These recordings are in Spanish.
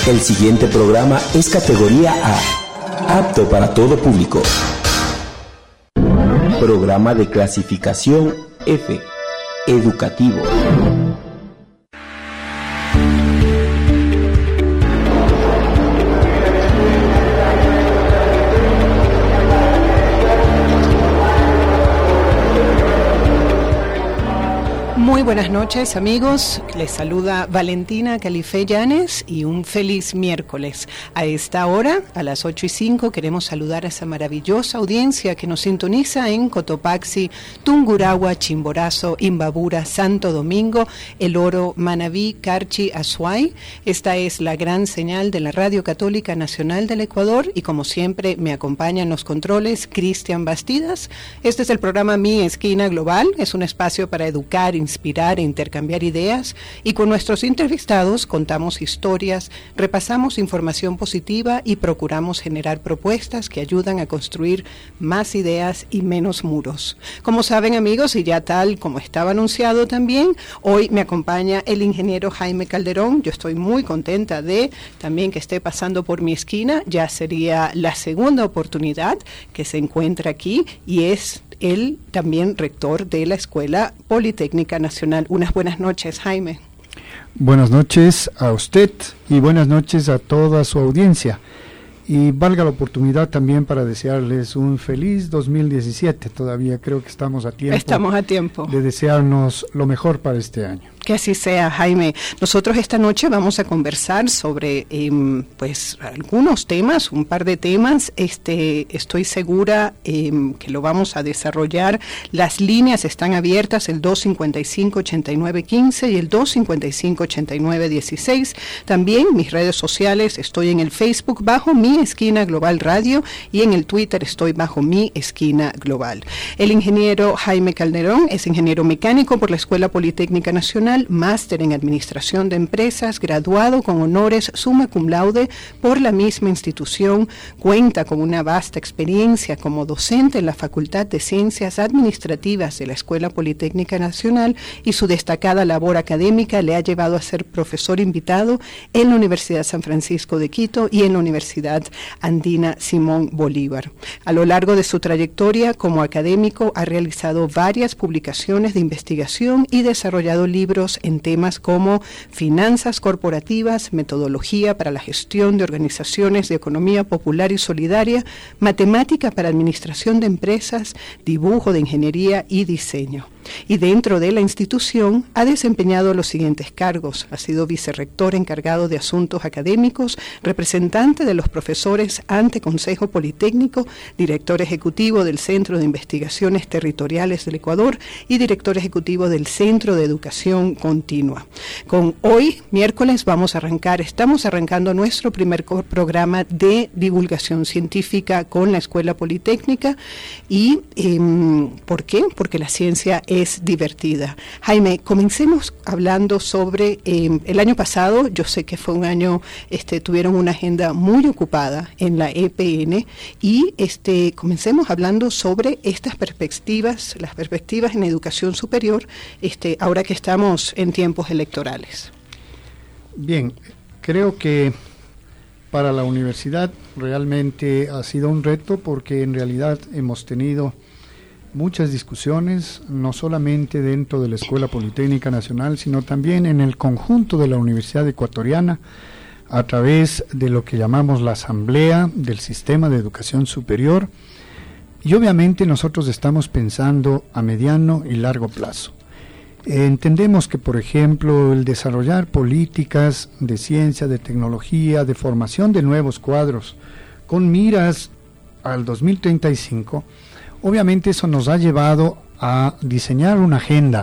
El siguiente programa es categoría A, apto para todo público. Programa de clasificación F, educativo. Muy buenas noches, amigos. Les saluda Valentina Califé Llanes y un feliz miércoles. A esta hora, a las 8:05, queremos saludar a esa maravillosa audiencia que nos sintoniza en Cotopaxi, Tungurahua, Chimborazo, Imbabura, Santo Domingo, El Oro, Manabí, Carchi, Azuay. Esta es la gran señal de la Radio Católica Nacional del Ecuador y como siempre me acompañan los controles Cristian Bastidas. Este es el programa Mi Esquina Global. Es un espacio para educar, inspirar e intercambiar ideas, y con nuestros entrevistados contamos historias, repasamos información positiva y procuramos generar propuestas que ayudan a construir más ideas y menos muros. Como saben, amigos, y ya tal como estaba anunciado también, hoy me acompaña el ingeniero Jaime Calderón. Yo estoy muy contenta de también que esté pasando por mi esquina. Ya sería la segunda oportunidad que se encuentra aquí y es él también rector de la Escuela Politécnica Nacional. Unas buenas noches, Jaime. Buenas noches a usted y buenas noches a toda su audiencia. Y valga la oportunidad también para desearles un feliz 2017. Todavía creo que estamos a tiempo. Estamos a tiempo de desearnos lo mejor para este año. Que así sea, Jaime. Nosotros esta noche vamos a conversar sobre pues algunos temas, un par de temas. Estoy segura que lo vamos a desarrollar. Las líneas están abiertas, el 255-8915 y el 255-8916. También mis redes sociales, estoy en el Facebook bajo Mi Esquina Global Radio y en el Twitter estoy bajo Mi Esquina Global. El ingeniero Jaime Calderón es ingeniero mecánico por la Escuela Politécnica Nacional, máster en Administración de Empresas, graduado con honores summa cum laude por la misma institución, cuenta con una vasta experiencia como docente en la Facultad de Ciencias Administrativas de la Escuela Politécnica Nacional y su destacada labor académica le ha llevado a ser profesor invitado en la Universidad San Francisco de Quito y en la Universidad Andina Simón Bolívar. A lo largo de su trayectoria como académico ha realizado varias publicaciones de investigación y desarrollado libros en temas como finanzas corporativas, metodología para la gestión de organizaciones de economía popular y solidaria, matemática para administración de empresas, dibujo de ingeniería y diseño. Y dentro de la institución ha desempeñado los siguientes cargos. Ha sido vicerrector encargado de asuntos académicos, representante de los profesores ante Consejo Politécnico, director ejecutivo del Centro de Investigaciones Territoriales del Ecuador y director ejecutivo del Centro de Educación Continua. Con hoy, miércoles, estamos arrancando nuestro primer programa de divulgación científica con la Escuela Politécnica. ¿Y por qué? Porque la ciencia es divertida. Jaime, comencemos hablando sobre el año pasado. Yo sé que fue un año, tuvieron una agenda muy ocupada en la EPN y comencemos hablando sobre estas perspectivas, las perspectivas en educación superior, ahora que estamos en tiempos electorales. Bien, creo que para la universidad realmente ha sido un reto porque en realidad hemos tenido muchas discusiones, no solamente dentro de la Escuela Politécnica Nacional, sino también en el conjunto de la Universidad Ecuatoriana, a través de lo que llamamos la Asamblea del Sistema de Educación Superior, y obviamente nosotros estamos pensando a mediano y largo plazo. Entendemos que, por ejemplo, el desarrollar políticas de ciencia, de tecnología, de formación de nuevos cuadros, con miras al 2035, obviamente eso nos ha llevado a diseñar una agenda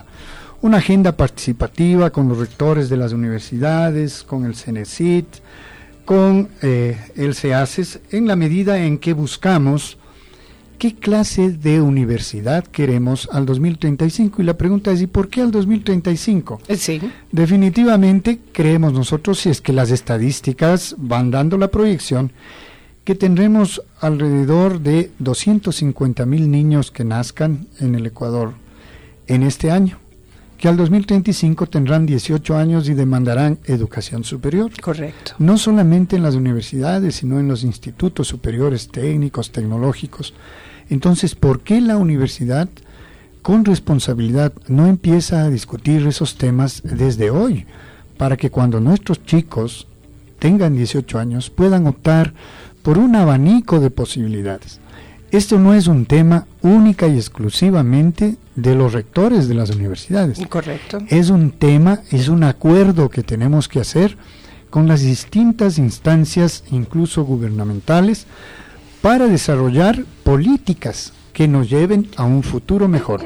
participativa con los rectores de las universidades, con el CENESID, con el CEACES, en la medida en que buscamos qué clase de universidad queremos al 2035. Y la pregunta es, ¿y por qué al 2035? Sí. Definitivamente creemos nosotros, si es que las estadísticas van dando la proyección, que tendremos alrededor de 250,000 niños que nazcan en el Ecuador en este año. que al 2035 tendrán 18 años y demandarán educación superior. Correcto. No solamente en las universidades, sino en los institutos superiores técnicos, tecnológicos. Entonces, ¿por qué la universidad, con responsabilidad, no empieza a discutir esos temas desde hoy? Para que cuando nuestros chicos tengan 18 años puedan optar por un abanico de posibilidades. Esto no es un tema única y exclusivamente de los rectores de las universidades. Correcto. Es un tema, es un acuerdo que tenemos que hacer con las distintas instancias, incluso gubernamentales, para desarrollar políticas que nos lleven a un futuro mejor.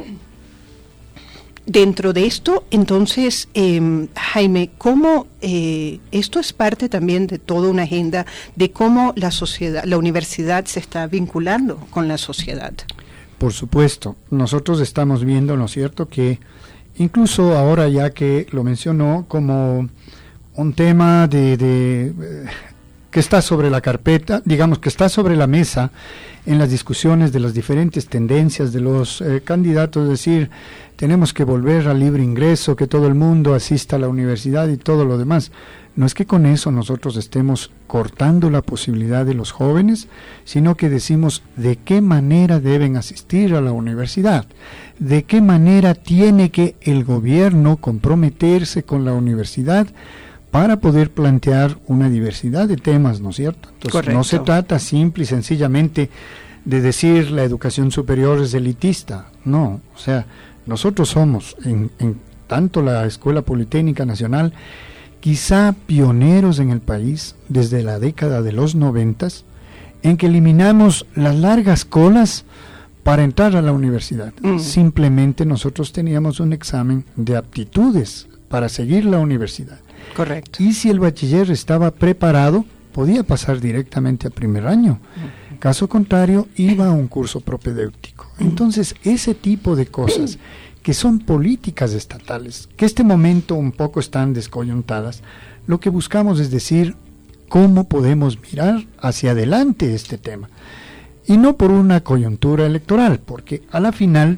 Dentro de esto, entonces, Jaime, ¿cómo esto es parte también de toda una agenda de cómo la sociedad, la universidad se está vinculando con la sociedad? Por supuesto, nosotros estamos viendo, ¿no es cierto?, que incluso ahora ya que lo mencionó como un tema que está sobre la carpeta, digamos que está sobre la mesa en las discusiones de las diferentes tendencias de los candidatos, es decir, tenemos que volver al libre ingreso, que todo el mundo asista a la universidad y todo lo demás. No es que con eso nosotros estemos cortando la posibilidad de los jóvenes, sino que decimos de qué manera deben asistir a la universidad, de qué manera tiene que el gobierno comprometerse con la universidad para poder plantear una diversidad de temas, ¿no es cierto? Entonces, correcto. No se trata simple y sencillamente de decir la educación superior es elitista, no, o sea, nosotros somos, en tanto la Escuela Politécnica Nacional, quizá pioneros en el país desde la década de los 90, en que eliminamos las largas colas para entrar a la universidad. Simplemente nosotros teníamos un examen de aptitudes para seguir la universidad. Correcto. Y si el bachiller estaba preparado, podía pasar directamente a primer año. Caso contrario, iba a un curso propedéutico. Entonces, ese tipo de cosas que son políticas estatales, que este momento un poco están descoyuntadas, lo que buscamos es decir cómo podemos mirar hacia adelante este tema. Y no por una coyuntura electoral, porque a la final,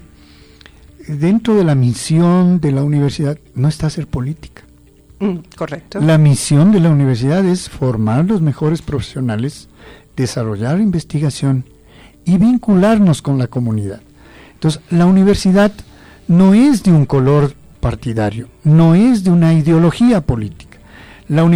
dentro de la misión de la universidad, no está hacer política. Correcto. La misión de la universidad es formar los mejores profesionales, desarrollar investigación y vincularnos con la comunidad. Entonces, la universidad no es de un color partidario, no es de una ideología política. En la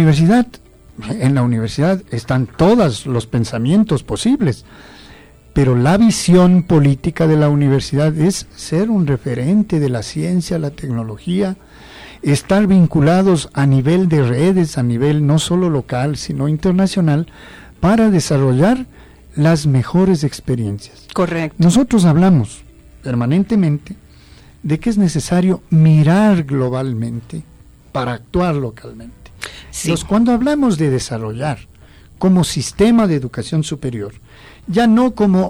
universidad están todos los pensamientos posibles, pero la visión política de la universidad es ser un referente de la ciencia, la tecnología, estar vinculados a nivel de redes, a nivel no solo local, sino internacional, para desarrollar las mejores experiencias. Correcto. Nosotros hablamos permanentemente de que es necesario mirar globalmente para actuar localmente. Sí. Entonces, cuando hablamos de desarrollar como sistema de educación superior, ya no como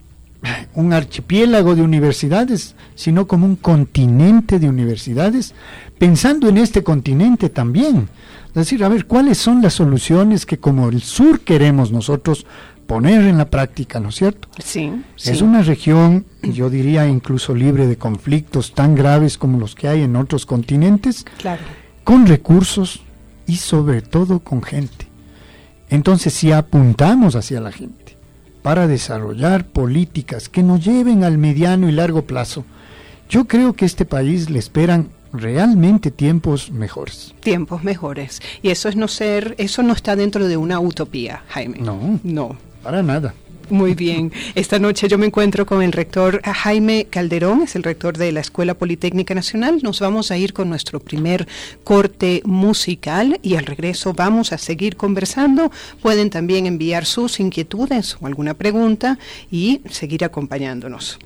un archipiélago de universidades, sino como un continente de universidades, pensando en este continente también. Es decir, a ver, ¿cuáles son las soluciones que como el sur queremos nosotros poner en la práctica, ¿no es cierto? Sí, Es una región, yo diría, incluso libre de conflictos tan graves como los que hay en otros continentes, claro, con recursos y sobre todo con gente. Entonces, si apuntamos hacia la gente para desarrollar políticas que nos lleven al mediano y largo plazo, yo creo que a este país le esperan realmente tiempos mejores. Tiempos mejores. Y eso no está dentro de una utopía, Jaime. No, para nada. Muy bien. Esta noche yo me encuentro con el rector Jaime Calderón, es el rector de la Escuela Politécnica Nacional. Nos vamos a ir con nuestro primer corte musical y al regreso vamos a seguir conversando. Pueden también enviar sus inquietudes o alguna pregunta y seguir acompañándonos.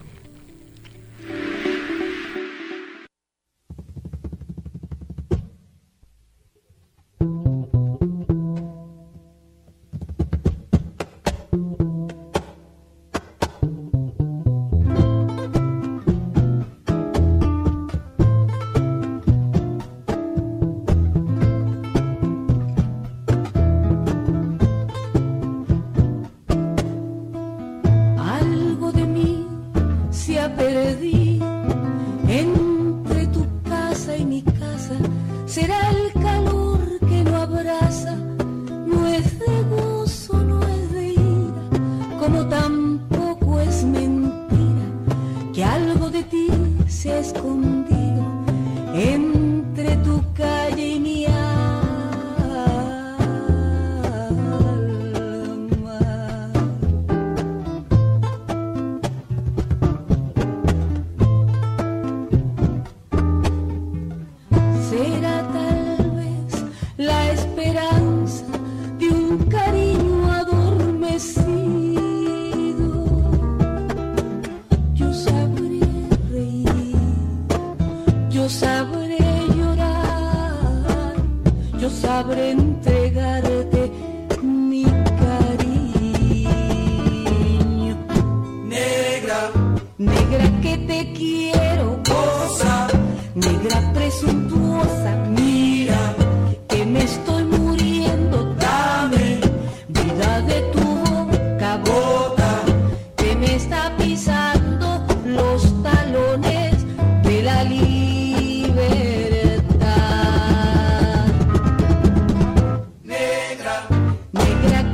Algo de mí se ha perdido entre tu casa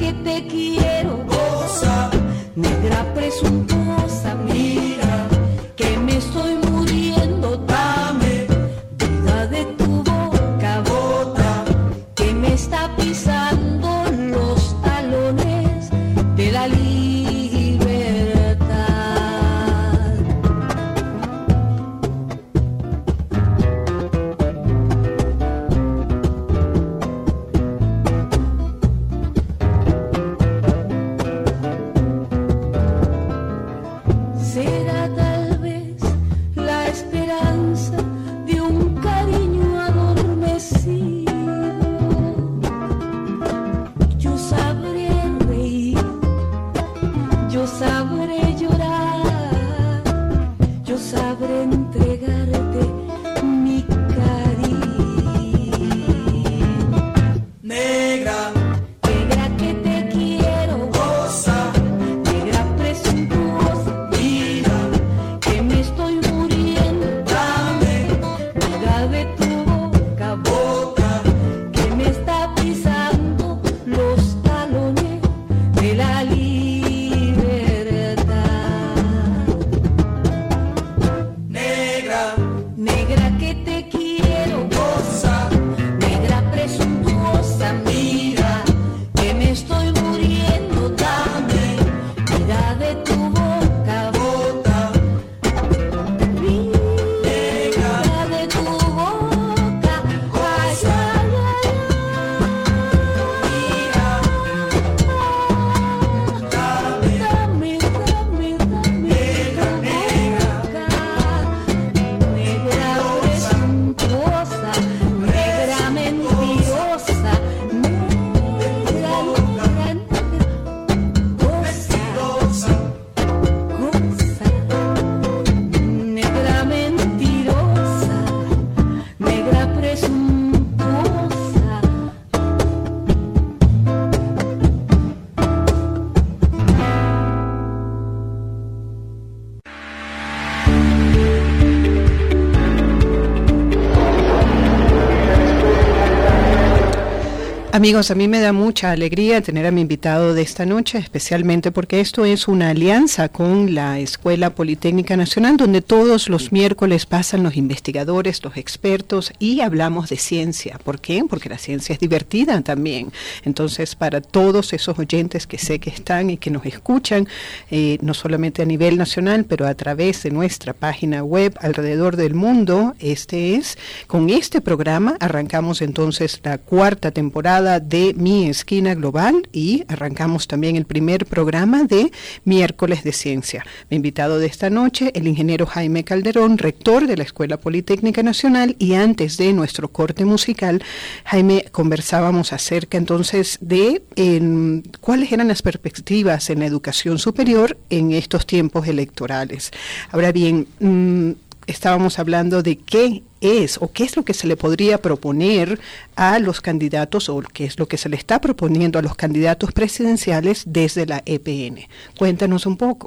que te quiero, goza, negra presuntuosa, mira, que me estoy muriendo, dame vida de tu boca, bota, que me está pisando los talones de la libertad. Será tal vez la esperanza de un cariño adormecido. Yo sabré reír, yo sabré llorar, yo sabré entregarte mi cariño. Negra, negra que te quiero, goza, negra presuntuosa, mira, que me estoy muriendo, dame vida de tu boca, boca, que me está pisando los talones de la libertad. Negra, negra que te quiero, goza, negra presuntuosa, mira, que me estoy muriendo, dame vida de tu boca, bota, vida de tu boca, ay, ay, ay, dame, dame, dame, negra presuntuosa, negra mentirosa, negra, goza, negra mentirosa, negra presuntuosa. Amigos, a mí me da mucha alegría tener a mi invitado de esta noche, especialmente porque esto es una alianza con la Escuela Politécnica Nacional, donde todos los miércoles pasan los investigadores, los expertos y hablamos de ciencia. ¿Por qué? Porque la ciencia es divertida también. Entonces, para todos esos oyentes que sé que están y que nos escuchan, no solamente a nivel nacional, pero a través de nuestra página web alrededor del mundo, con este programa arrancamos entonces la 4ª temporada de Mi Esquina Global y arrancamos también el primer programa de Miércoles de Ciencia. Mi invitado de esta noche, el ingeniero Jaime Calderón, rector de la Escuela Politécnica Nacional, y antes de nuestro corte musical, Jaime, conversábamos acerca entonces de cuáles eran las perspectivas en la educación superior en estos tiempos electorales. Ahora bien, estábamos hablando de qué es lo que se le podría proponer a los candidatos o qué es lo que se le está proponiendo a los candidatos presidenciales desde la EPN. Cuéntanos un poco.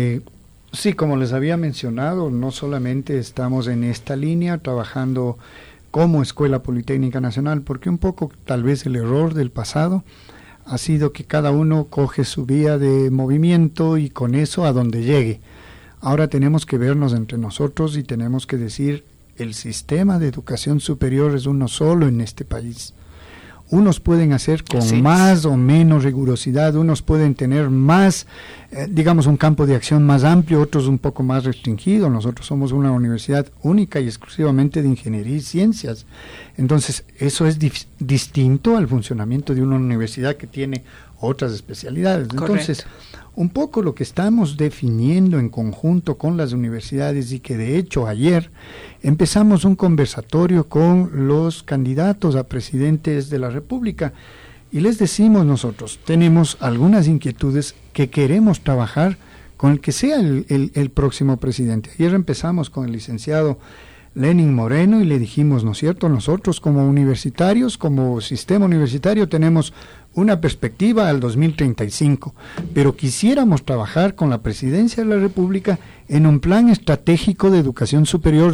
Sí, como les había mencionado, no solamente estamos en esta línea trabajando como Escuela Politécnica Nacional, porque un poco tal vez el error del pasado ha sido que cada uno coge su vía de movimiento y con eso a donde llegue. Ahora tenemos que vernos entre nosotros y tenemos que decir, el sistema de educación superior es uno solo en este país. Unos pueden hacer con más o menos rigurosidad, unos pueden tener más, digamos, un campo de acción más amplio, otros un poco más restringido. Nosotros somos una universidad única y exclusivamente de ingeniería y ciencias. Entonces, eso es distinto al funcionamiento de una universidad que tiene otras especialidades. Entonces, un poco lo que estamos definiendo en conjunto con las universidades, y que de hecho ayer empezamos un conversatorio con los candidatos a presidentes de la República, y les decimos nosotros, tenemos algunas inquietudes que queremos trabajar con el que sea el próximo presidente. Ayer empezamos con el licenciado Lenin Moreno y le dijimos, ¿no es cierto?, nosotros como universitarios, como sistema universitario, tenemos una perspectiva al 2035, pero quisiéramos trabajar con la Presidencia de la República en un plan estratégico de educación superior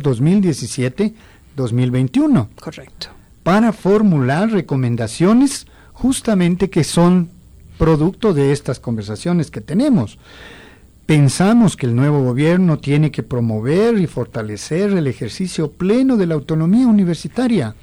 2017-2021. Correcto. Para formular recomendaciones justamente que son producto de estas conversaciones que tenemos. Pensamos que el nuevo gobierno tiene que promover y fortalecer el ejercicio pleno de la autonomía universitaria.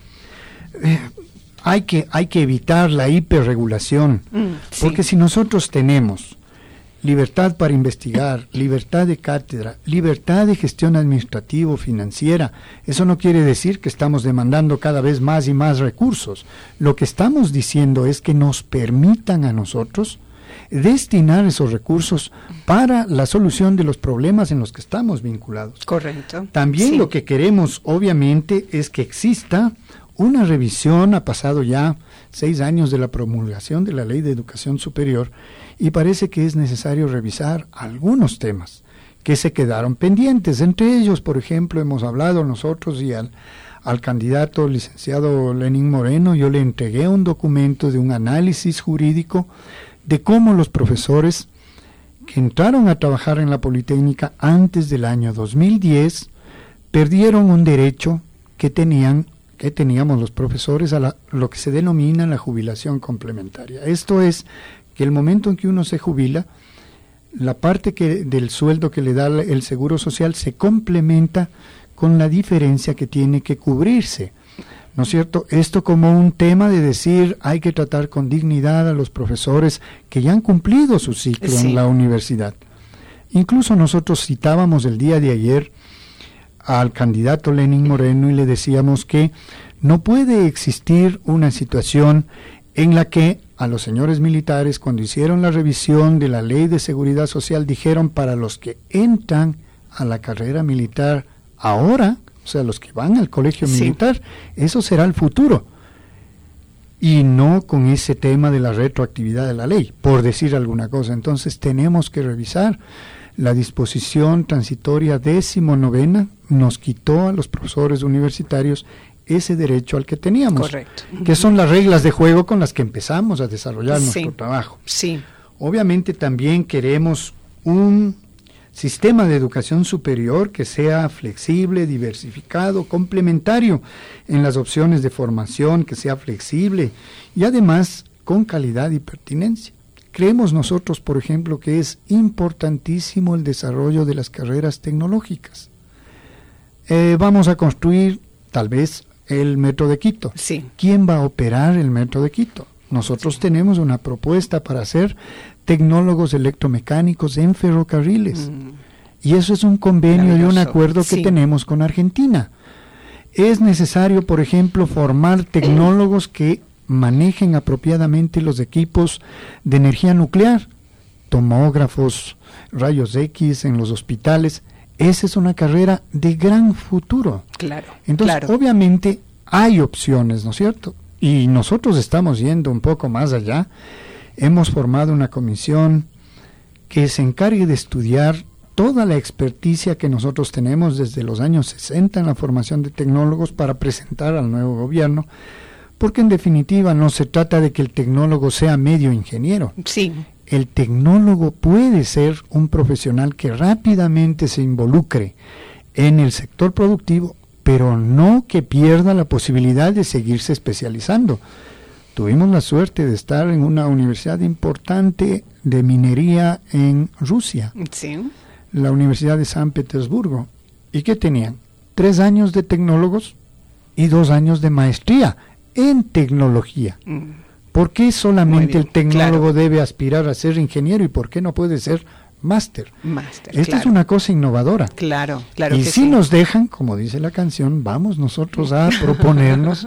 Hay que evitar la hiperregulación, porque si nosotros tenemos libertad para investigar, libertad de cátedra, libertad de gestión administrativo-financiera, eso no quiere decir que estamos demandando cada vez más y más recursos. Lo que estamos diciendo es que nos permitan a nosotros destinar esos recursos para la solución de los problemas en los que estamos vinculados. Correcto. También lo que queremos, obviamente, es que exista una revisión. Ha pasado ya 6 años de la promulgación de la Ley de Educación Superior y parece que es necesario revisar algunos temas que se quedaron pendientes. Entre ellos, por ejemplo, hemos hablado nosotros y al candidato licenciado Lenín Moreno, yo le entregué un documento de un análisis jurídico de cómo los profesores que entraron a trabajar en la Politécnica antes del año 2010 perdieron un derecho que teníamos los profesores a lo que se denomina la jubilación complementaria. Esto es que el momento en que uno se jubila, la parte del sueldo que le da el Seguro Social se complementa con la diferencia que tiene que cubrirse, ¿no es cierto? Esto como un tema de decir, hay que tratar con dignidad a los profesores que ya han cumplido su ciclo en la universidad. Incluso nosotros citábamos el día de ayer al candidato Lenín Moreno y le decíamos que no puede existir una situación en la que a los señores militares, cuando hicieron la revisión de la Ley de Seguridad Social, dijeron para los que entran a la carrera militar ahora, o sea, los que van al colegio militar, eso será el futuro. Y no con ese tema de la retroactividad de la ley, por decir alguna cosa. Entonces tenemos que revisar. La disposición transitoria 19ª nos quitó a los profesores universitarios ese derecho al que teníamos. Correcto. Que son las reglas de juego con las que empezamos a desarrollar nuestro trabajo. Sí. Obviamente también queremos un sistema de educación superior que sea flexible, diversificado, complementario en las opciones de formación, que sea flexible y además con calidad y pertinencia. Creemos nosotros, por ejemplo, que es importantísimo el desarrollo de las carreras tecnológicas. Vamos a construir, tal vez, el Metro de Quito. Sí. ¿Quién va a operar el Metro de Quito? Nosotros tenemos una propuesta para hacer tecnólogos electromecánicos en ferrocarriles. Y eso es un convenio y un acuerdo que tenemos con Argentina. Es necesario, por ejemplo, formar tecnólogos que manejen apropiadamente los equipos de energía nuclear, tomógrafos, rayos X en los hospitales. Esa es una carrera de gran futuro. Claro. Entonces, obviamente, hay opciones, ¿no es cierto? Y nosotros estamos yendo un poco más allá. Hemos formado una comisión que se encargue de estudiar toda la experticia que nosotros tenemos desde los años 60 en la formación de tecnólogos para presentar al nuevo gobierno, porque en definitiva no se trata de que el tecnólogo sea medio ingeniero. Sí. El tecnólogo puede ser un profesional que rápidamente se involucre en el sector productivo, pero no que pierda la posibilidad de seguirse especializando. Tuvimos la suerte de estar en una universidad importante de minería en Rusia, la Universidad de San Petersburgo. ¿Y qué tenían? 3 años de tecnólogos y 2 años de maestría en tecnología. ¿Por qué solamente el tecnólogo debe aspirar a ser ingeniero y por qué no puede ser máster? Esta es una cosa innovadora. Claro y que si nos dejan, como dice la canción, vamos nosotros a proponernos,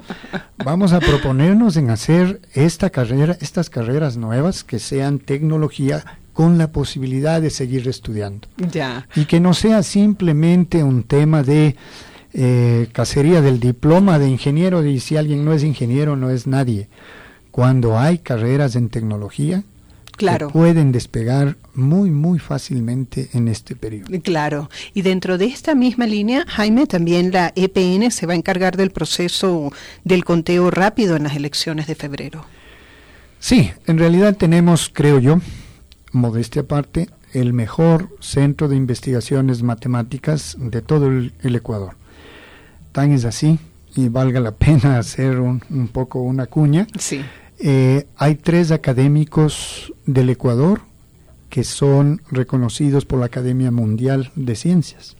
en hacer estas carreras nuevas que sean tecnología con la posibilidad de seguir estudiando. Y que no sea simplemente un tema de cacería del diploma de ingeniero, y si alguien no es ingeniero no es nadie. Cuando hay carreras en tecnología que pueden despegar muy, muy fácilmente en este periodo. Claro, y dentro de esta misma línea, Jaime, también la EPN se va a encargar del proceso del conteo rápido en las elecciones de febrero. Sí, en realidad tenemos, creo yo, modestia aparte, el mejor centro de investigaciones matemáticas de todo el Ecuador. Tan es así, y valga la pena hacer un poco una cuña, Hay 3 académicos del Ecuador que son reconocidos por la Academia Mundial de Ciencias.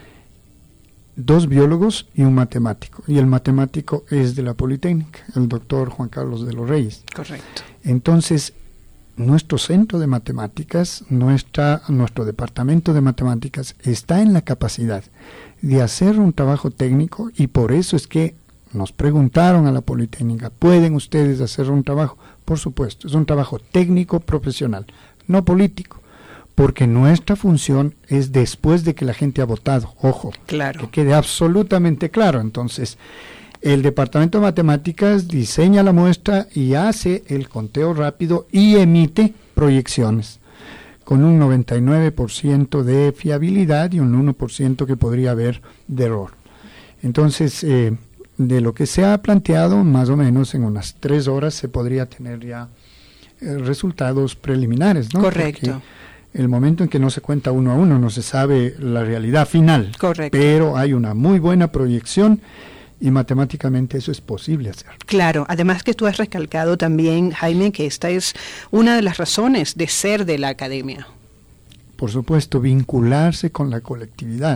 2 biólogos y un matemático. Y el matemático es de la Politécnica, el doctor Juan Carlos de los Reyes. Correcto. Entonces, nuestro centro de matemáticas, nuestro departamento de matemáticas está en la capacidad de hacer un trabajo técnico, y por eso es que nos preguntaron a la Politécnica, ¿pueden ustedes hacer un trabajo? Por supuesto, es un trabajo técnico profesional, no político, porque nuestra función es después de que la gente ha votado, ojo, claro, que quede absolutamente claro. Entonces, el departamento de matemáticas diseña la muestra y hace el conteo rápido y emite proyecciones con un 99% de fiabilidad y un 1% que podría haber de error. Entonces, de lo que se ha planteado, más o menos en unas 3 horas se podría tener ya resultados preliminares, ¿no? Correcto. Porque el momento en que no se cuenta uno a uno no se sabe la realidad final. Correcto. Pero hay una muy buena proyección y matemáticamente eso es posible hacer. Claro, además que tú has recalcado también, Jaime, que esta es una de las razones de ser de la academia. Por supuesto, vincularse con la colectividad.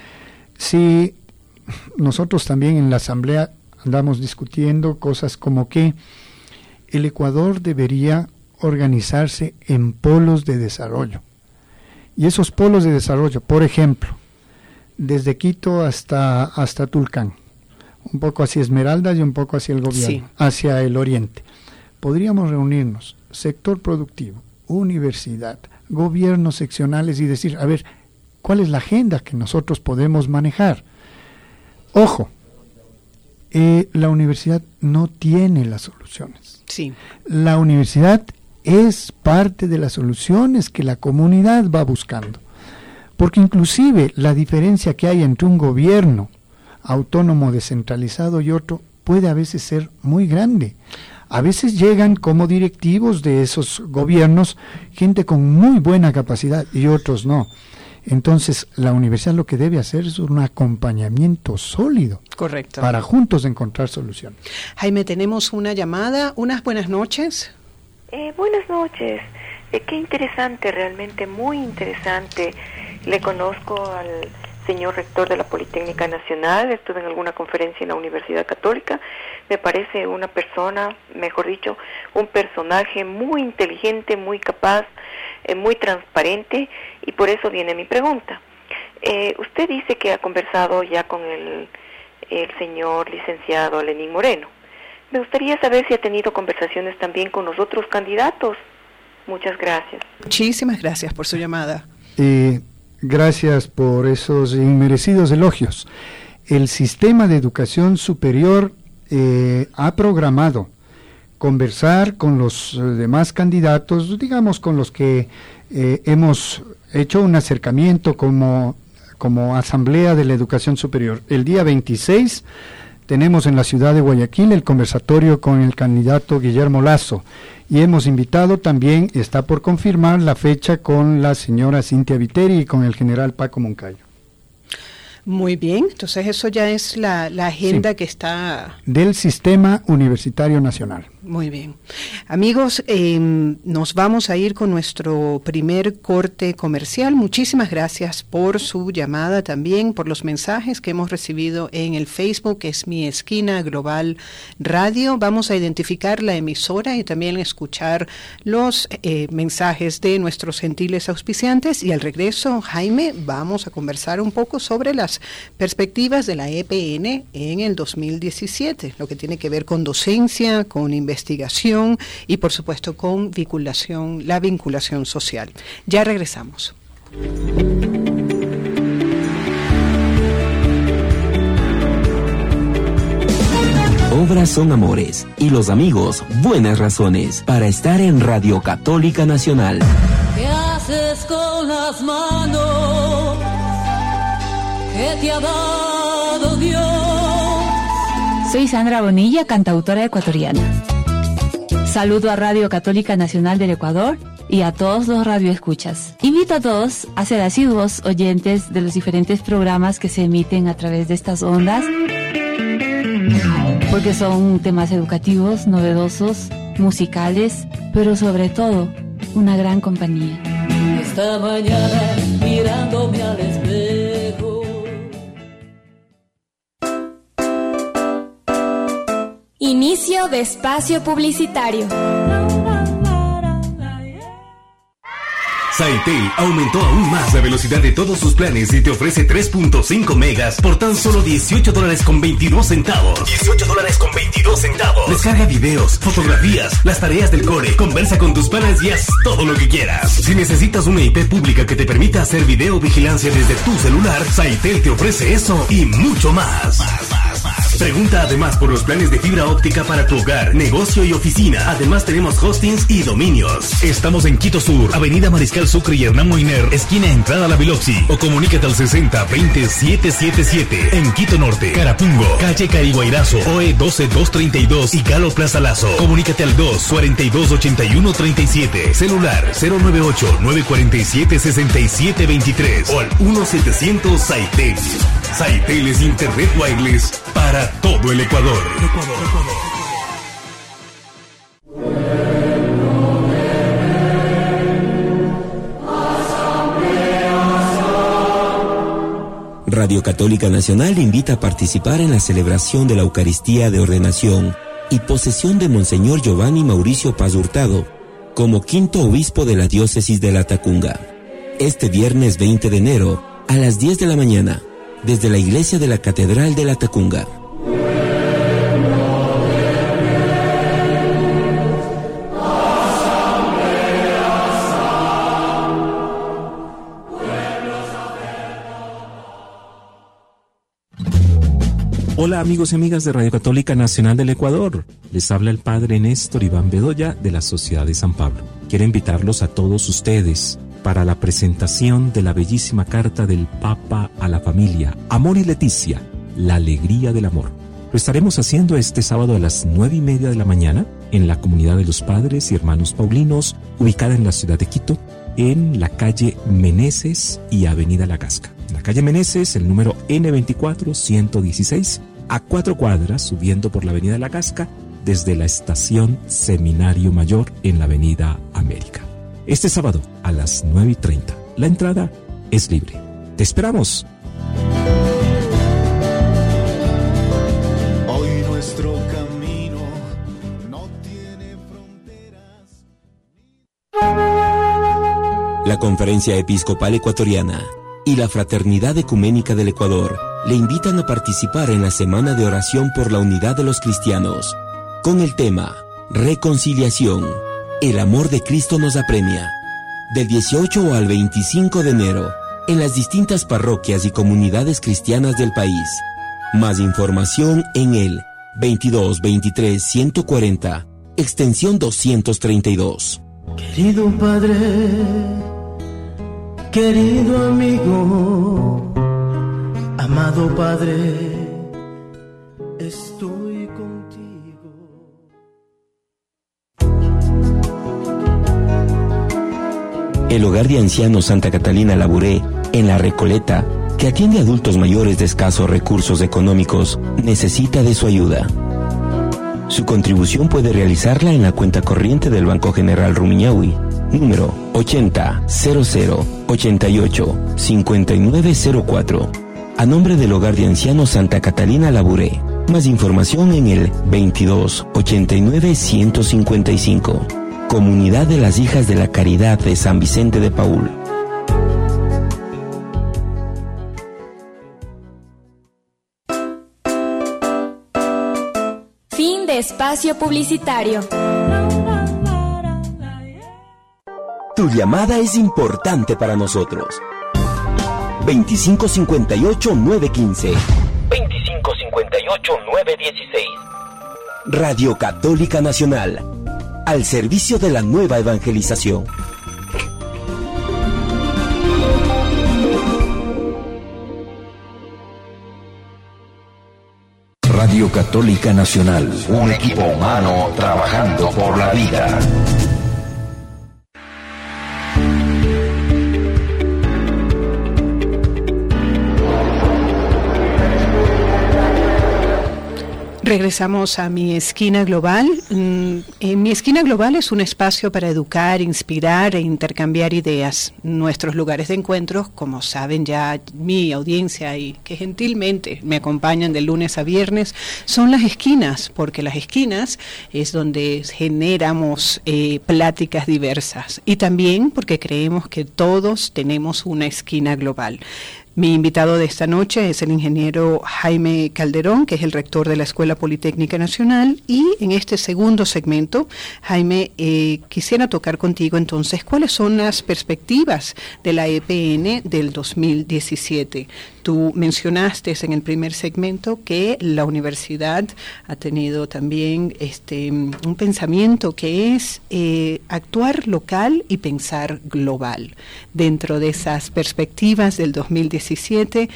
Si nosotros también en la asamblea andamos discutiendo cosas como que el Ecuador debería organizarse en polos de desarrollo. Y esos polos de desarrollo, por ejemplo, desde Quito hasta Tulcán, un poco hacia Esmeraldas y un poco hacia el gobierno, sí, hacia el oriente. Podríamos reunirnos, sector productivo, universidad, gobiernos seccionales, y decir, a ver, ¿cuál es la agenda que nosotros podemos manejar? Ojo, la universidad no tiene las soluciones. Sí. La universidad es parte de las soluciones que la comunidad va buscando. Porque inclusive la diferencia que hay entre un gobierno autónomo descentralizado y otro puede a veces ser muy grande. A veces llegan como directivos de esos gobiernos gente con muy buena capacidad y otros no. Entonces, la universidad lo que debe hacer es un acompañamiento sólido. Correcto. Para juntos encontrar soluciones. Jaime, tenemos una llamada. Unas buenas noches. Buenas noches. Qué interesante, realmente muy interesante. Le conozco al señor rector de la Politécnica Nacional, estuve en alguna conferencia en la Universidad Católica. Me parece una persona, mejor dicho, un personaje muy inteligente, muy capaz, muy transparente, y por eso viene mi pregunta. Usted dice que ha conversado ya con el señor licenciado Lenín Moreno. Me gustaría saber si ha tenido conversaciones también con los otros candidatos. Muchas gracias. Muchísimas gracias por su llamada. Gracias por esos inmerecidos elogios. El sistema de educación superior ha programado conversar con los demás candidatos, digamos con los que hemos hecho un acercamiento como Asamblea de la Educación Superior. El día 26 tenemos en la ciudad de Guayaquil el conversatorio con el candidato Guillermo Lazo, y hemos invitado también, está por confirmar la fecha con la señora Cintia Viteri y con el general Paco Moncayo. Muy bien, entonces eso ya es la agenda, sí, que está... Del Sistema Universitario Nacional. Muy bien. Amigos, nos vamos a ir con nuestro primer corte comercial. Muchísimas gracias por su llamada también, por los mensajes que hemos recibido en el Facebook, que es Mi Esquina Global Radio. Vamos a identificar la emisora y también escuchar los mensajes de nuestros gentiles auspiciantes. Y al regreso, Jaime, vamos a conversar un poco sobre las perspectivas de la EPN en el 2017, lo que tiene que ver con docencia, con investigación y por supuesto con la vinculación social. Ya regresamos. Obras son amores y los amigos buenas razones para estar en Radio Católica Nacional. ¿Qué haces con las manos que te ha dado Dios? Soy Sandra Bonilla, cantautora ecuatoriana. Saludo a Radio Católica Nacional del Ecuador y a todos los radioescuchas. Invito a todos a ser asiduos oyentes de los diferentes programas que se emiten a través de estas ondas, porque son temas educativos, novedosos, musicales, pero sobre todo, una gran compañía. Esta mañana mirándome al espejo. Inicio de espacio publicitario. Saitel aumentó aún más la velocidad de todos sus planes y te ofrece 3.5 megas por tan solo $18.22. $18.22. Descarga videos, fotografías, las tareas del core, conversa con tus panas y haz todo lo que quieras. Si necesitas una IP pública que te permita hacer video vigilancia desde tu celular, Saitel te ofrece eso y mucho más. Pregunta además por los planes de fibra óptica para tu hogar, negocio y oficina. Además tenemos hostings y dominios. Estamos en Quito Sur, Avenida Mariscal Sucre y Hernán Moiner, esquina entrada a la Biloxi. O comunícate al 60-20-777. En Quito Norte, Carapungo, calle Cariguairazo, OE 12232 y Galo Plaza Lazo. Comunícate al 242-8137. Celular 098-947-6723 o al 1-700 Saitel. Saitel es Internet Wireless para todo el Ecuador. Radio Católica Nacional invita a participar en la celebración de la Eucaristía de Ordenación y posesión de Monseñor Giovanni Mauricio Paz Hurtado como quinto obispo de la diócesis de Latacunga. Este viernes 20 de enero a las 10 de la mañana, desde la iglesia de la Catedral de Latacunga. Hola amigos y amigas de Radio Católica Nacional del Ecuador. Les habla el padre Néstor Iván Bedoya de la Sociedad de San Pablo. Quiero invitarlos a todos ustedes para la presentación de la bellísima carta del Papa a la familia, Amor y Leticia, la alegría del amor. Lo estaremos haciendo este sábado a las 9:30 de la mañana en la comunidad de los padres y hermanos paulinos, ubicada en la ciudad de Quito, en la calle Meneses y avenida La Casca. En la calle Meneses, el número N24-116, a 4 cuadras, subiendo por la avenida La Casca, desde la estación Seminario Mayor en la avenida América. Este sábado a las 9:30. La entrada es libre. ¡Te esperamos! Hoy nuestro camino no tiene fronteras. La Conferencia Episcopal Ecuatoriana y la Fraternidad Ecuménica del Ecuador le invitan a participar en la Semana de Oración por la Unidad de los Cristianos, con el tema Reconciliación. El amor de Cristo nos apremia. Del 18 al 25 de enero, en las distintas parroquias y comunidades cristianas del país. Más información en el 2223-140, extensión 232. Querido Padre, querido amigo, amado Padre, estoy contigo. El Hogar de Ancianos Santa Catalina Labouré, en La Recoleta, que atiende a adultos mayores de escasos recursos económicos, necesita de su ayuda. Su contribución puede realizarla en la cuenta corriente del Banco General Rumiñahui, número 80-00-88-5904, a nombre del Hogar de Ancianos Santa Catalina Labouré. Más información en el 22-89-155. Comunidad de las Hijas de la Caridad de San Vicente de Paúl. Fin de espacio publicitario. Tu llamada es importante para nosotros. 2558-915. 2558-916. Radio Católica Nacional, al servicio de la nueva evangelización. Radio Católica Nacional, un equipo humano trabajando por la vida. Regresamos a Mi Esquina Global. Mi Esquina Global es un espacio para educar, inspirar e intercambiar ideas. Nuestros lugares de encuentro, como saben ya mi audiencia y que gentilmente me acompañan de lunes a viernes, son las esquinas, porque las esquinas es donde generamos pláticas diversas y también porque creemos que todos tenemos una esquina global. Mi invitado de esta noche es el ingeniero Jaime Calderón, que es el rector de la Escuela Politécnica Nacional, y en este segundo segmento, Jaime, quisiera tocar contigo entonces cuáles son las perspectivas de la EPN del 2017. Tú mencionaste en el primer segmento que la universidad ha tenido también un pensamiento que es actuar local y pensar global. Dentro de esas perspectivas del 2017,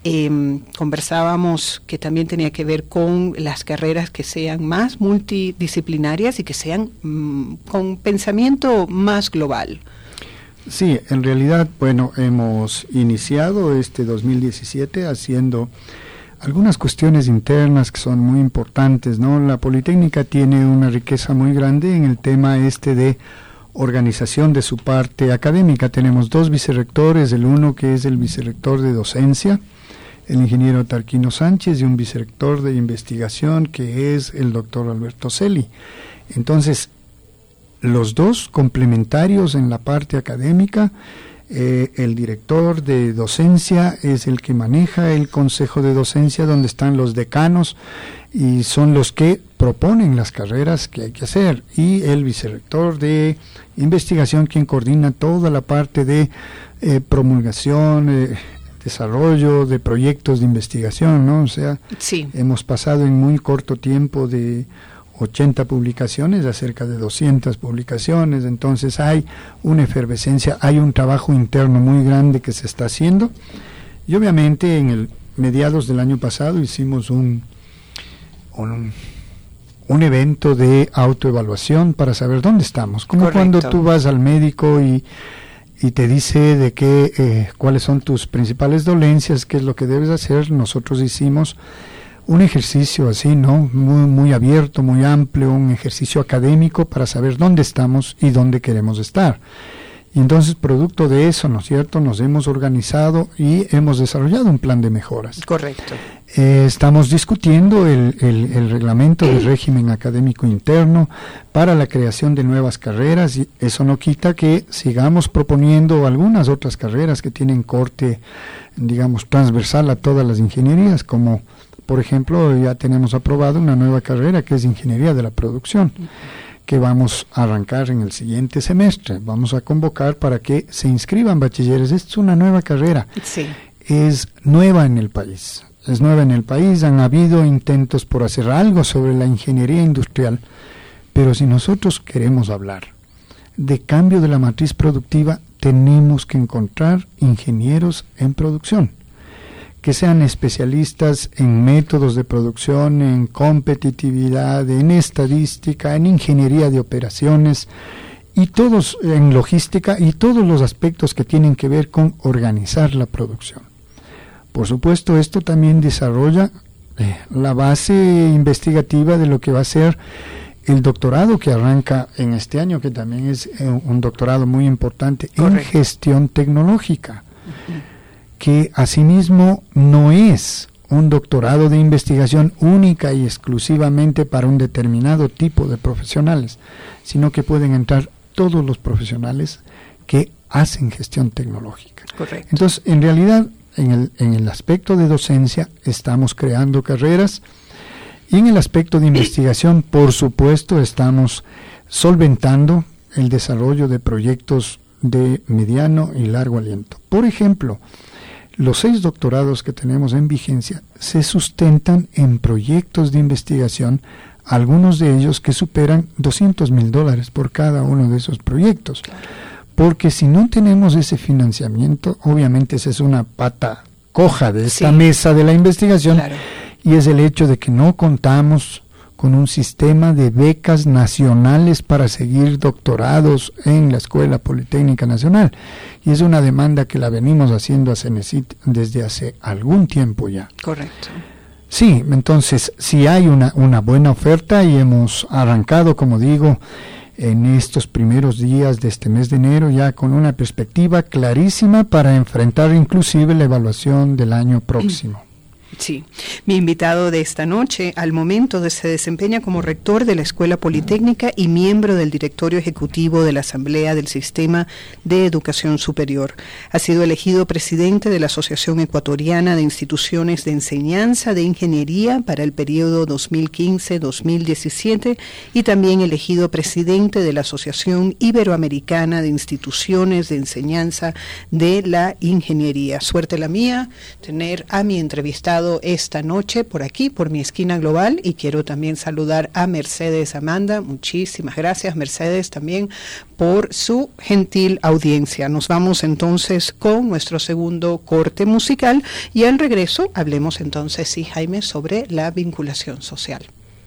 conversábamos que también tenía que ver con las carreras que sean más multidisciplinarias y que sean con pensamiento más global. Sí, en realidad, bueno, hemos iniciado este 2017 haciendo algunas cuestiones internas que son muy importantes, ¿no? La Politécnica tiene una riqueza muy grande en el tema de organización de su parte académica. Tenemos 2 vicerrectores, el uno que es el vicerrector de docencia, el ingeniero Tarquino Sánchez, y un vicerrector de investigación que es el doctor Alberto Celi. Entonces, los dos complementarios en la parte académica. El director de docencia es el que maneja el consejo de docencia, donde están los decanos y son los que proponen las carreras que hay que hacer, y el vicerrector de investigación, quien coordina toda la parte de promulgación, desarrollo de proyectos de investigación, ¿no? O sea, sí, hemos pasado en muy corto tiempo de 80 publicaciones a cerca de 200 publicaciones, entonces hay una efervescencia, hay un trabajo interno muy grande que se está haciendo, y obviamente en el mediados del año pasado hicimos un evento de autoevaluación para saber dónde estamos, como correcto, cuando tú vas al médico y te dice de qué cuáles son tus principales dolencias, qué es lo que debes hacer. Nosotros hicimos un ejercicio así, ¿no? Muy abierto, muy amplio, un ejercicio académico para saber dónde estamos y dónde queremos estar. Y entonces, producto de eso, ¿no es cierto?, nos hemos organizado y hemos desarrollado un plan de mejoras. Correcto. Estamos discutiendo el reglamento de régimen académico interno para la creación de nuevas carreras, y eso no quita que sigamos proponiendo algunas otras carreras que tienen corte, digamos, transversal a todas las ingenierías, como por ejemplo, ya tenemos aprobado una nueva carrera que es Ingeniería de la Producción, que vamos a arrancar en el siguiente semestre. Vamos a convocar para que se inscriban bachilleres. Esta es una nueva carrera. Sí. Es nueva en el país. Han habido intentos por hacer algo sobre la ingeniería industrial, pero si nosotros queremos hablar de cambio de la matriz productiva, tenemos que encontrar ingenieros en producción, que sean especialistas en métodos de producción, en competitividad, en estadística, en ingeniería de operaciones, y todos en logística, y todos los aspectos que tienen que ver con organizar la producción. Por supuesto, esto también desarrolla la base investigativa de lo que va a ser el doctorado que arranca en este año, que también es un doctorado muy importante. Correcto. En gestión tecnológica. Que asimismo no es un doctorado de investigación única y exclusivamente para un determinado tipo de profesionales, sino que pueden entrar todos los profesionales que hacen gestión tecnológica. Correcto. Entonces, en realidad, en el aspecto de docencia estamos creando carreras, y en el aspecto de investigación, por supuesto, estamos solventando el desarrollo de proyectos de mediano y largo aliento. Por ejemplo, los 6 doctorados que tenemos en vigencia se sustentan en proyectos de investigación, algunos de ellos que superan $200,000 por cada uno de esos proyectos. Porque si no tenemos ese financiamiento, obviamente esa es una pata coja de esta mesa de la investigación, claro, y es el hecho de que no contamos con un sistema de becas nacionales para seguir doctorados en la Escuela Politécnica Nacional, y es una demanda que la venimos haciendo a CENESID desde hace algún tiempo ya. Correcto. Sí, entonces sí hay una buena oferta y hemos arrancado, como digo, en estos primeros días de este mes de enero ya con una perspectiva clarísima para enfrentar inclusive la evaluación del año próximo. Sí, mi invitado de esta noche al momento se desempeña como rector de la Escuela Politécnica y miembro del directorio ejecutivo de la Asamblea del Sistema de Educación Superior. Ha sido elegido presidente de la Asociación Ecuatoriana de Instituciones de Enseñanza de Ingeniería para el periodo 2015-2017 y también elegido presidente de la Asociación Iberoamericana de Instituciones de Enseñanza de la Ingeniería. Suerte la mía tener a mi entrevistado esta noche por aquí, por Mi Esquina Global, y quiero también saludar a Mercedes Amanda. Muchísimas gracias, Mercedes, también por su gentil audiencia. Nos vamos entonces con nuestro segundo corte musical y al regreso hablemos entonces, sí, Jaime, sobre la vinculación social.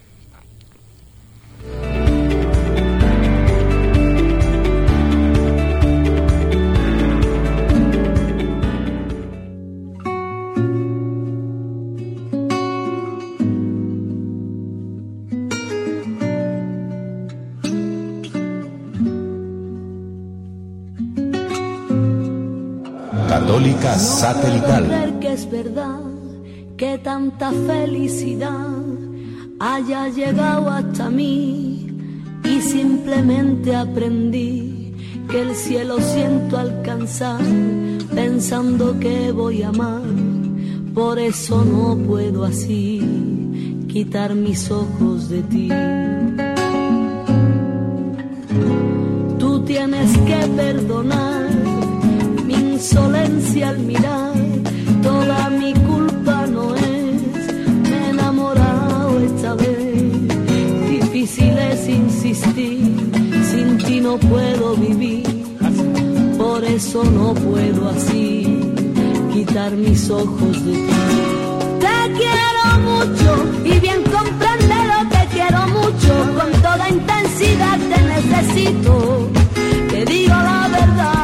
Católica Satelital. Creer que es verdad que tanta felicidad haya llegado hasta mí y simplemente aprendí que el cielo siento alcanzar pensando que voy a amar. Por eso no puedo así quitar mis ojos de ti. Tú tienes que perdonar mi insolencia al mirar, toda mi culpa no es, me he enamorado esta vez. Difícil es insistir, sin ti no puedo vivir, por eso no puedo así quitar mis ojos de ti. Te quiero mucho y bien compréndelo, te quiero mucho, con toda intensidad te necesito, te digo la verdad.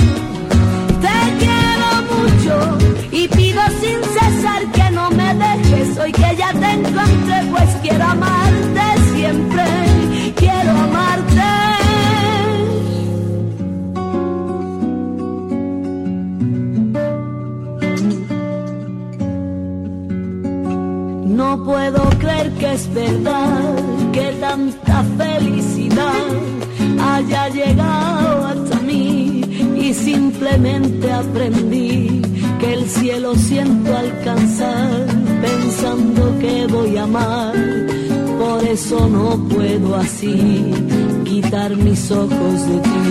Y pido sin cesar que no me dejes, hoy que ya te encontré, pues quiero amarte siempre, quiero amarte. No puedo creer que es verdad que tanta felicidad haya llegado hasta mí y simplemente aprendí que el cielo siento alcanzar pensando que voy a amar. Por eso no puedo así quitar mis ojos de ti.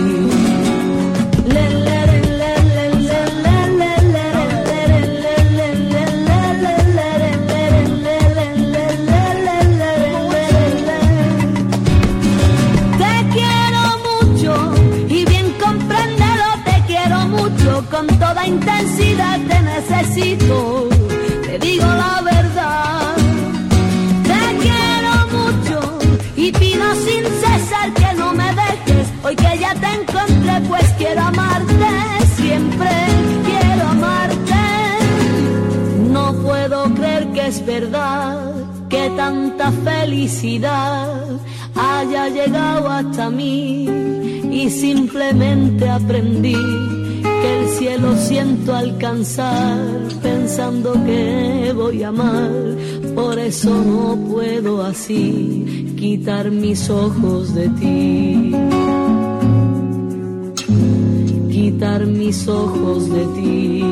Con toda intensidad te necesito, te digo la verdad. Te quiero mucho y pido sin cesar que no me dejes, hoy que ya te encontré, pues quiero amarte siempre, quiero amarte. No puedo creer que es verdad que tanta felicidad haya llegado hasta mí y simplemente aprendí que el cielo siento alcanzar pensando que voy a amar. Por eso no puedo así quitar mis ojos de ti, quitar mis ojos de ti.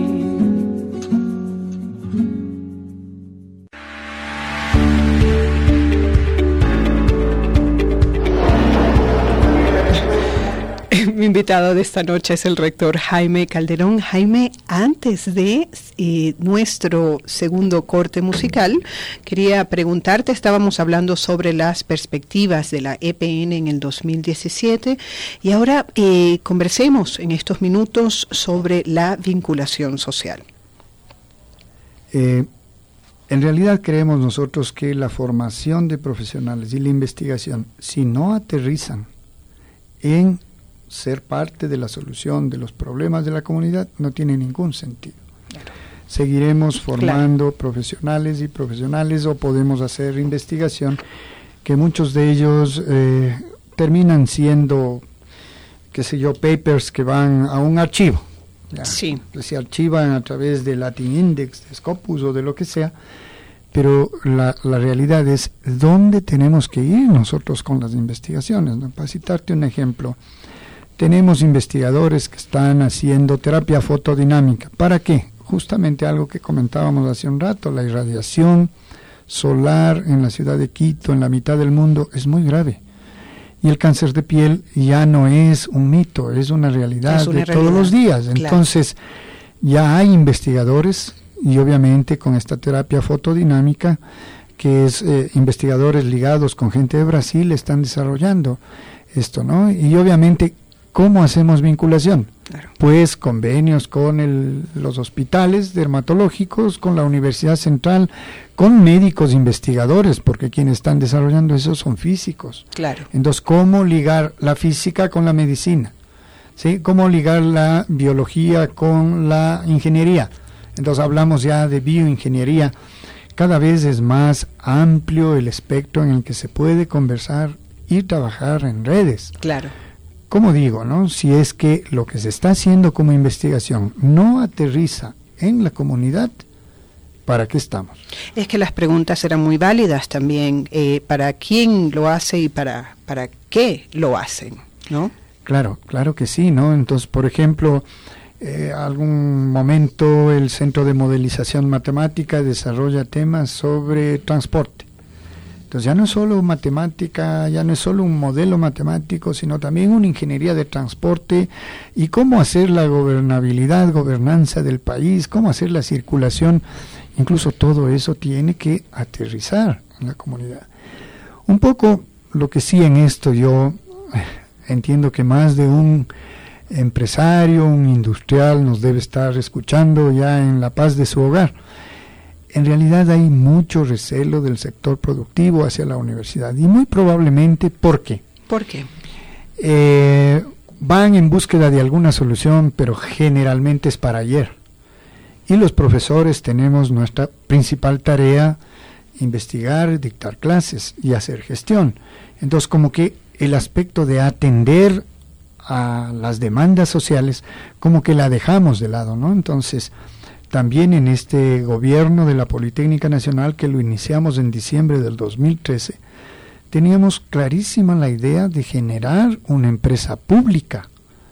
Mi invitado de esta noche es el rector Jaime Calderón. Jaime, antes de nuestro segundo corte musical, quería preguntarte, estábamos hablando sobre las perspectivas de la EPN en el 2017 y ahora conversemos en estos minutos sobre la vinculación social. En realidad creemos nosotros que la formación de profesionales y la investigación, si no aterrizan en ser parte de la solución de los problemas de la comunidad, no tiene ningún sentido. seguiremos formando profesionales y profesionales, o podemos hacer investigación que muchos de ellos terminan siendo, qué sé yo, papers que van a un archivo. Ya, sí. Se archivan a través de Latin Index, de Scopus o de lo que sea, pero la realidad es dónde tenemos que ir nosotros con las investigaciones, ¿no? Para citarte un ejemplo, tenemos investigadores que están haciendo terapia fotodinámica. ¿Para qué? Justamente algo que comentábamos hace un rato, la irradiación solar en la ciudad de Quito, en la mitad del mundo, es muy grave. Y el cáncer de piel ya no es un mito, es una realidad todos los días. Claro. Entonces, ya hay investigadores, y obviamente con esta terapia fotodinámica, que es investigadores ligados con gente de Brasil, están desarrollando esto, ¿no? Y obviamente, ¿cómo hacemos vinculación? Claro. Pues convenios con los hospitales dermatológicos, con la Universidad Central, con médicos investigadores, porque quienes están desarrollando eso son físicos. Claro. Entonces, ¿cómo ligar la física con la medicina? ¿Sí? ¿Cómo ligar la biología con la ingeniería? Entonces hablamos ya de bioingeniería. Cada vez es más amplio el espectro en el que se puede conversar y trabajar en redes. Claro. Como digo, ¿no? Si es que lo que se está haciendo como investigación no aterriza en la comunidad, ¿para qué estamos? Es que las preguntas eran muy válidas también. ¿Para quién lo hace y para qué lo hacen? ¿No? Claro que sí, ¿no? Entonces, por ejemplo, algún momento el Centro de Modelización Matemática desarrolla temas sobre transporte. Entonces ya no es solo matemática, ya no es solo un modelo matemático, sino también una ingeniería de transporte y cómo hacer la gobernanza del país, cómo hacer la circulación. Incluso todo eso tiene que aterrizar en la comunidad. Un poco lo que sí en esto yo entiendo que más de un empresario, un industrial nos debe estar escuchando ya en la paz de su hogar. En realidad hay mucho recelo del sector productivo hacia la universidad y muy probablemente, ¿por qué? ¿Por qué? Van en búsqueda de alguna solución, pero generalmente es para ayer. Y los profesores tenemos nuestra principal tarea, investigar, dictar clases y hacer gestión. Entonces, como que el aspecto de atender a las demandas sociales, como que la dejamos de lado, ¿no? Entonces, también en este gobierno de la Politécnica Nacional, que lo iniciamos en diciembre del 2013, teníamos clarísima la idea de generar una empresa pública,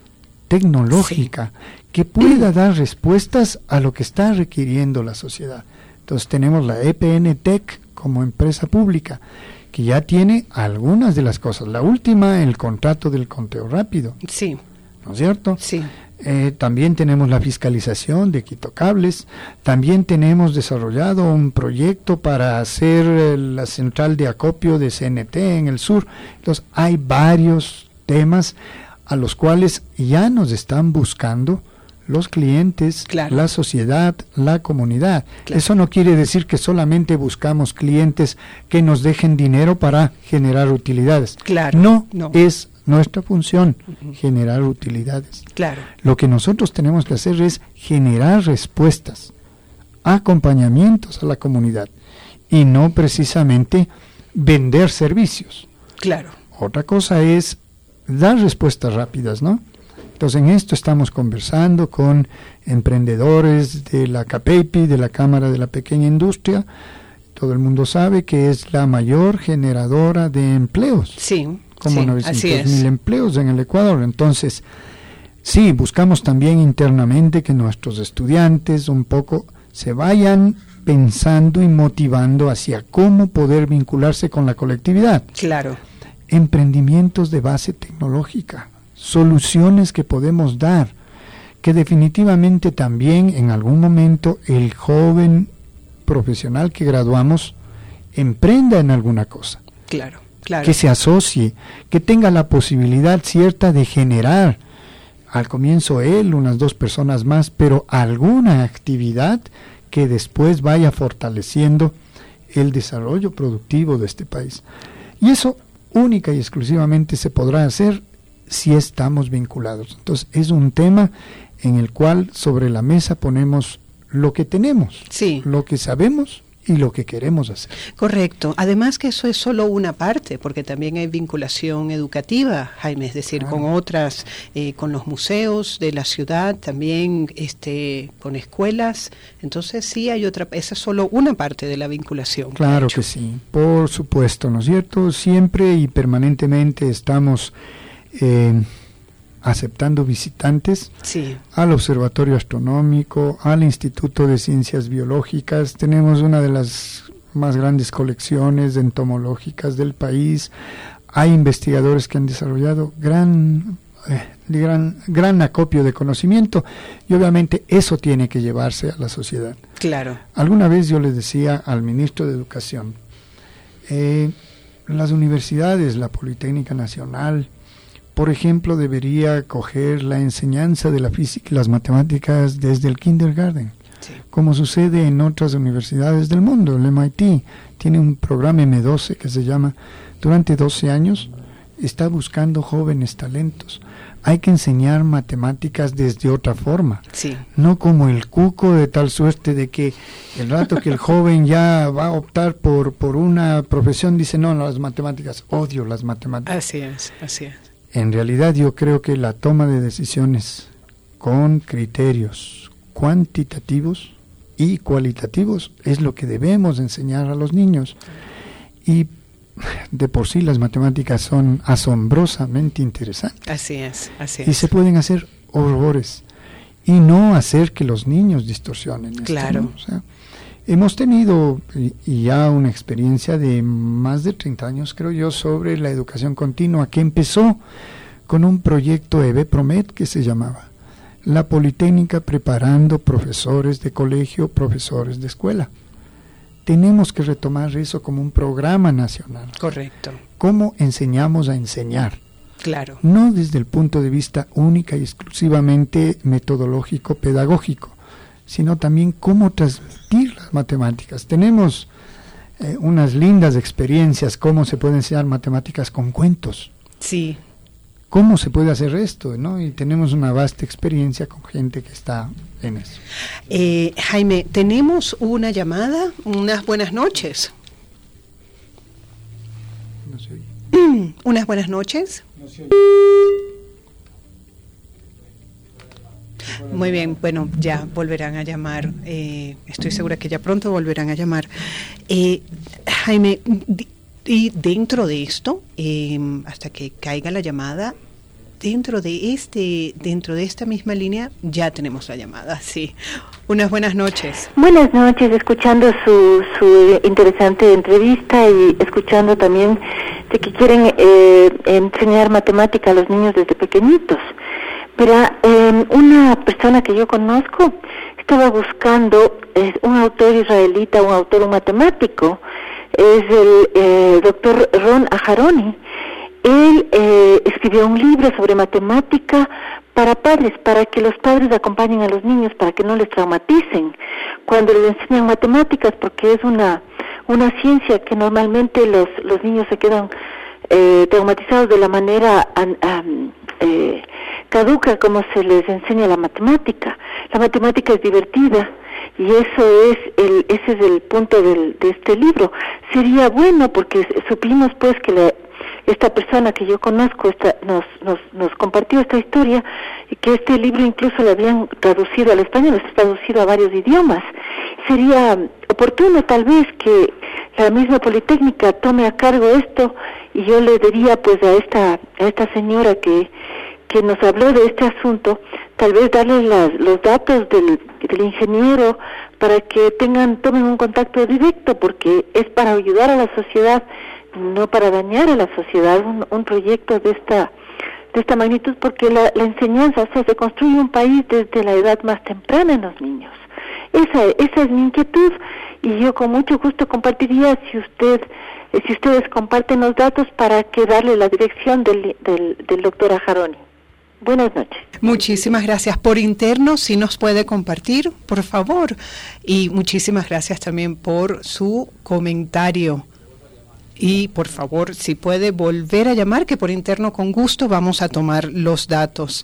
tecnológica, que pueda dar respuestas a lo que está requiriendo la sociedad. Entonces tenemos la EPN Tech como empresa pública, que ya tiene algunas de las cosas. La última, el contrato del conteo rápido. Sí. ¿No es cierto? Sí. También tenemos la fiscalización de Quito Cables, también tenemos desarrollado un proyecto para hacer la central de acopio de CNT en el sur. Entonces hay varios temas a los cuales ya nos están buscando los clientes, claro, la sociedad, la comunidad. Claro. Eso no quiere decir que solamente buscamos clientes que nos dejen dinero para generar utilidades. Claro. No. Es nuestra función generar utilidades. Claro. Lo que nosotros tenemos que hacer es generar respuestas, acompañamientos a la comunidad y no precisamente vender servicios. Claro. Otra cosa es dar respuestas rápidas, ¿no? Entonces en esto estamos conversando con emprendedores de la CAPEIPI, de la Cámara de la Pequeña Industria. Todo el mundo sabe que es la mayor generadora de empleos. Sí. Como 900,000 empleos en el Ecuador. Entonces, sí, buscamos también internamente que nuestros estudiantes un poco se vayan pensando y motivando hacia cómo poder vincularse con la colectividad. Claro. Emprendimientos de base tecnológica, soluciones que podemos dar, que definitivamente también en algún momento el joven profesional que graduamos emprenda en alguna cosa. Claro. Claro. Que se asocie, que tenga la posibilidad cierta de generar, al comienzo él, unas 2 personas más, pero alguna actividad que después vaya fortaleciendo el desarrollo productivo de este país. Y eso única y exclusivamente se podrá hacer si estamos vinculados. Entonces es un tema en el cual sobre la mesa ponemos lo que tenemos, sí, lo que sabemos y lo que queremos hacer. Correcto. Además que eso es solo una parte, porque también hay vinculación educativa, Jaime, es decir, con otras, con los museos de la ciudad, también con escuelas. Entonces sí hay otra, esa es solo una parte de la vinculación. Claro que sí, por supuesto, ¿no es cierto? Siempre y permanentemente estamos aceptando visitantes al Observatorio Astronómico, al Instituto de Ciencias Biológicas. Tenemos una de las más grandes colecciones entomológicas del país. Hay investigadores que han desarrollado gran acopio de conocimiento, y obviamente eso tiene que llevarse a la sociedad. Claro. Alguna vez yo les decía al ministro de Educación, las universidades, la Politécnica Nacional, por ejemplo, debería coger la enseñanza de la física y las matemáticas desde el kindergarten, como sucede en otras universidades del mundo. El MIT tiene un programa M12 que se llama, durante 12 años, está buscando jóvenes talentos. Hay que enseñar matemáticas desde otra forma, no como el cuco, de tal suerte de que el rato que el joven ya va a optar por una profesión, dice, no, las matemáticas, odio las matemáticas. Así es, así es. En realidad yo creo que la toma de decisiones con criterios cuantitativos y cualitativos es lo que debemos enseñar a los niños. Y de por sí las matemáticas son asombrosamente interesantes. Así es, así es. Y se pueden hacer horrores y no hacer que los niños distorsionen esto, claro, ¿no? O sea, hemos tenido ya una experiencia de más de 30 años, creo yo, sobre la educación continua, que empezó con un proyecto EBE-PROMED que se llamaba la Politécnica preparando profesores de colegio, profesores de escuela. Tenemos que retomar eso como un programa nacional. Correcto. ¿Cómo enseñamos a enseñar? Claro. No desde el punto de vista única y exclusivamente metodológico, pedagógico, sino también cómo transmitir las matemáticas. Tenemos unas lindas experiencias, cómo se puede enseñar matemáticas con cuentos. Sí. ¿Cómo se puede hacer esto? ¿No? Y tenemos una vasta experiencia con gente que está en eso. Jaime, tenemos una llamada. Unas buenas noches. No se oye. Unas buenas noches. No se oye. Muy bien, bueno, ya volverán a llamar. Estoy segura que ya pronto volverán a llamar. Jaime, y dentro de esto, hasta que caiga la llamada, dentro de esta misma línea ya tenemos la llamada, sí. Unas buenas noches. Buenas noches, escuchando su interesante entrevista y escuchando también de que quieren enseñar matemática a los niños desde pequeñitos. Pero una persona que yo conozco estaba buscando un autor israelita, un matemático, es el doctor Ron Aharoni. Él escribió un libro sobre matemática para padres, para que los padres acompañen a los niños, para que no les traumaticen cuando les enseñan matemáticas, porque es una ciencia que normalmente los niños se quedan traumatizados de la manera caduca como se les enseña la matemática. La matemática es divertida y ese es el punto de este libro. Sería bueno porque supimos pues que esta persona que yo conozco nos compartió esta historia y que este libro incluso lo habían traducido al español, está traducido a varios idiomas. Sería oportuno tal vez que la misma Politécnica tome a cargo esto, y yo le diría pues a esta señora que nos habló de este asunto, tal vez darle los datos del ingeniero para que tomen un contacto directo, porque es para ayudar a la sociedad, no para dañar a la sociedad, un proyecto de esta magnitud, porque la enseñanza, o sea, se construye un país desde la edad más temprana en los niños. Esa es mi inquietud, y yo con mucho gusto compartiría si ustedes comparten los datos para que darle la dirección del doctor Aharoni. Buenas noches. Muchísimas gracias. Por interno, si nos puede compartir, por favor. Y muchísimas gracias también por su comentario. Y por favor, si puede volver a llamar, que por interno con gusto vamos a tomar los datos.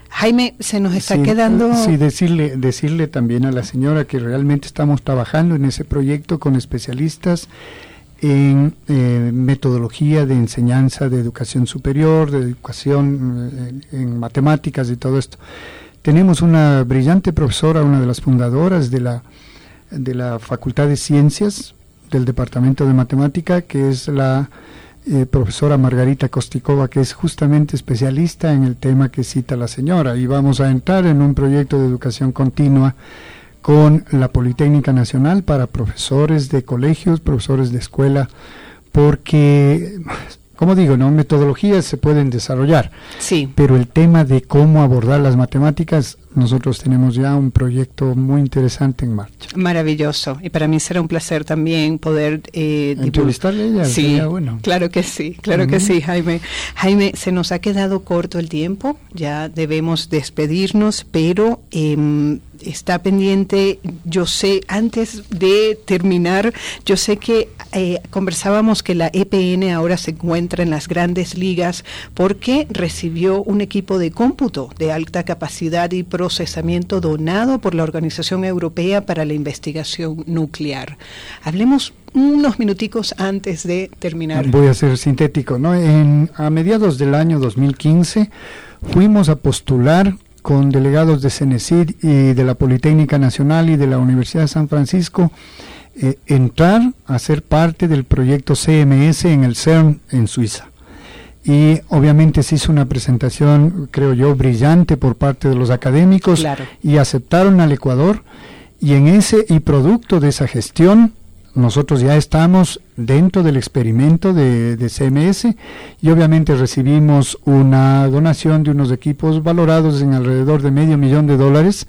Jaime, se nos está quedando... Sí, decirle también a la señora que realmente estamos trabajando en ese proyecto con especialistas en metodología de enseñanza de educación superior, de educación en matemáticas y todo esto. Tenemos una brillante profesora, una de las fundadoras de la Facultad de Ciencias del Departamento de Matemática, que es la profesora Margarita Kostikova, que es justamente especialista en el tema que cita la señora, y vamos a entrar en un proyecto de educación continua con la Politécnica Nacional para profesores de colegios, profesores de escuela, porque, como digo, ¿no? Metodologías se pueden desarrollar, sí, pero el tema de cómo abordar las matemáticas, nosotros tenemos ya un proyecto muy interesante en marcha. Maravilloso, y para mí será un placer también poder entrevistarle a ella. Sí, bueno. Claro que sí, claro que sí, Jaime. Jaime, se nos ha quedado corto el tiempo, ya debemos despedirnos, pero está pendiente, yo sé, antes de terminar, yo sé que conversábamos que la EPN ahora se encuentra en las grandes ligas porque recibió un equipo de cómputo de alta capacidad y procesamiento donado por la Organización Europea para la Investigación Nuclear. Hablemos unos minuticos antes de terminar. Voy a ser sintético, ¿no? A mediados del año 2015 fuimos a postular con delegados de CENESID y de la Politécnica Nacional y de la Universidad de San Francisco, entrar a ser parte del proyecto CMS en el CERN en Suiza. Y obviamente se hizo una presentación, creo yo, brillante por parte de los académicos, claro, y aceptaron al Ecuador, y producto de esa gestión, nosotros ya estamos dentro del experimento de CMS, y obviamente recibimos una donación de unos equipos valorados en alrededor de $500,000,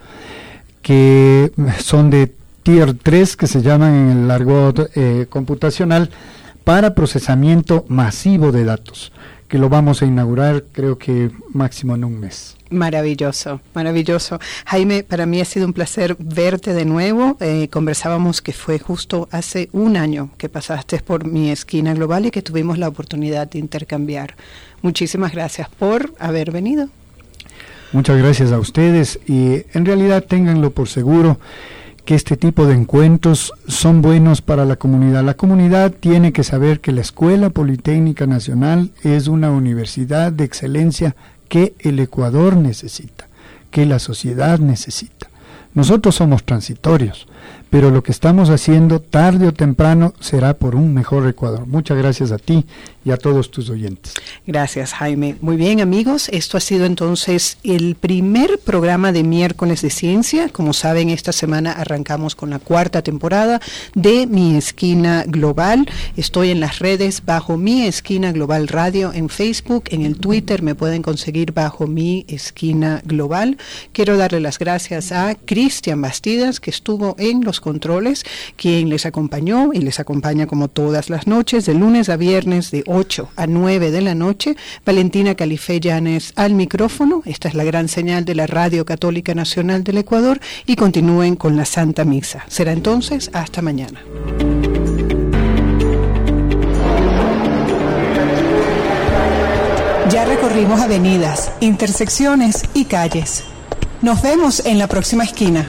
que son de Tier 3, que se llaman en el argot computacional, para procesamiento masivo de datos, que lo vamos a inaugurar creo que máximo en un mes. Maravilloso, maravilloso. Jaime, para mí ha sido un placer verte de nuevo. Conversábamos que fue justo hace un año que pasaste por mi esquina global y que tuvimos la oportunidad de intercambiar. Muchísimas gracias por haber venido. Muchas gracias a ustedes, y en realidad ténganlo por seguro que este tipo de encuentros son buenos para la comunidad. La comunidad tiene que saber que la Escuela Politécnica Nacional es una universidad de excelencia que el Ecuador necesita, que la sociedad necesita. Nosotros somos transitorios, pero lo que estamos haciendo tarde o temprano será por un mejor Ecuador. Muchas gracias a ti y a todos tus oyentes. Gracias, Jaime. Muy bien, amigos, esto ha sido entonces el primer programa de Miércoles de Ciencia. Como saben, esta semana arrancamos con la 4ª temporada de Mi Esquina Global. Estoy en las redes bajo Mi Esquina Global Radio en Facebook, en el Twitter me pueden conseguir bajo Mi Esquina Global. Quiero darle las gracias a Cristian Bastidas, que estuvo en los controles, quien les acompañó y les acompaña como todas las noches, de lunes a viernes de 8 a 9 de la noche. Valentina Califé Llanes al micrófono. Esta es la gran señal de la Radio Católica Nacional del Ecuador, y continúen con la Santa Misa. Será entonces hasta mañana. Ya recorrimos avenidas, intersecciones y calles. Nos vemos en la próxima esquina.